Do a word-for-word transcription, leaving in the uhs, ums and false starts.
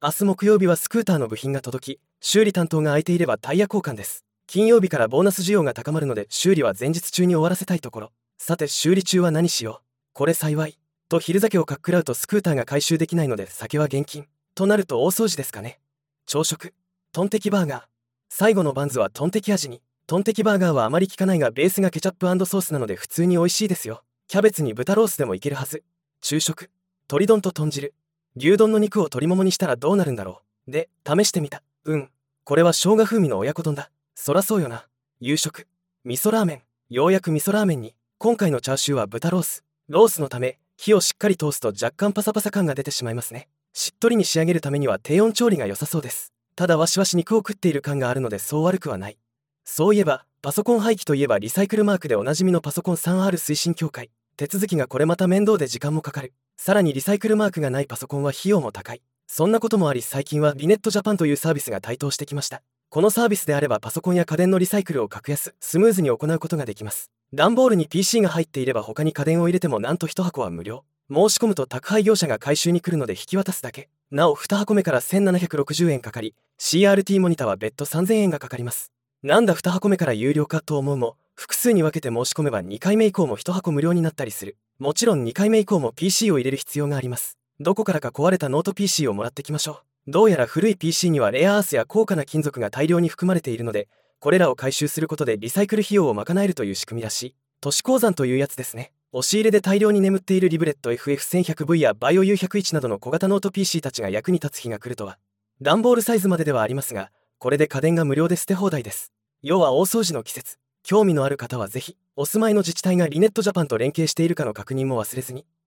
明日木曜日はスクーターの部品が届き、修理担当が空いていればタイヤ交換です。金曜日からボーナス需要が高まるので修理は前日中に終わらせたいところ。さて修理中は何しよう。これ幸い。と昼酒をかっくらうとスクーターが回収できないので酒は現金。となると大掃除ですかね。朝食。トンテキバーガー。最後のバンズはトンテキ味に。トンテキバーガーはあまり効かないがベースがケチャップ&ソースなので普通に美味しいですよ。キャベツに豚ロースでもいけるはず。昼食。鶏丼と豚汁。牛丼の肉を鶏ももにしたらどうなるんだろう。で、試してみた。うん。これは生姜風味の親子丼だ。そらそうよな。夕食。味噌ラーメン。ようやく味噌ラーメンに。今回のチャーシューは豚ロース。ロースのため、火をしっかり通すと若干パサパサ感が出てしまいますね。しっとりに仕上げるためには低温調理が良さそうです。ただわしわし肉を食っている感があるのでそう悪くはない。そういえば、パソコン廃棄といえばリサイクルマークでおなじみのパソコン スリーアール 推進協会。手続きがこれまた面倒で時間もかかる。さらにリサイクルマークがないパソコンは費用も高い。そんなこともあり最近はリネットジャパンというサービスが台頭してきました。このサービスであればパソコンや家電のリサイクルを格安、スムーズに行うことができます。段ボールに ピーシー が入っていれば他に家電を入れてもなんといち箱は無料。申し込むと宅配業者が回収に来るので引き渡すだけ。なおに箱目からせんななひゃくろくじゅうえんかかり、シーアールティー モニターは別途さんぜんえんがかかります。なんだに箱目から有料かと思うも、複数に分けて申し込めばにかいめ以降もいち箱無料になったりする。もちろんにかいめ以降も ピーシー を入れる必要があります。どこからか壊れたノート ピーシー をもらってきましょう。どうやら古い ピーシー にはレアアースや高価な金属が大量に含まれているので、これらを回収することでリサイクル費用を賄えるという仕組みらしい。都市鉱山というやつですね。押し入れで大量に眠っているリブレット エフエフせんひゃくブイ やバイオ ユーひゃくいち などの小型ノート ピーシー たちが役に立つ日が来るとは。段ボールサイズまでではありますが、これで家電が無料で捨て放題です。要は大掃除の季節。興味のある方はぜひ、お住まいの自治体がリネットジャパンと連携しているかの確認も忘れずに。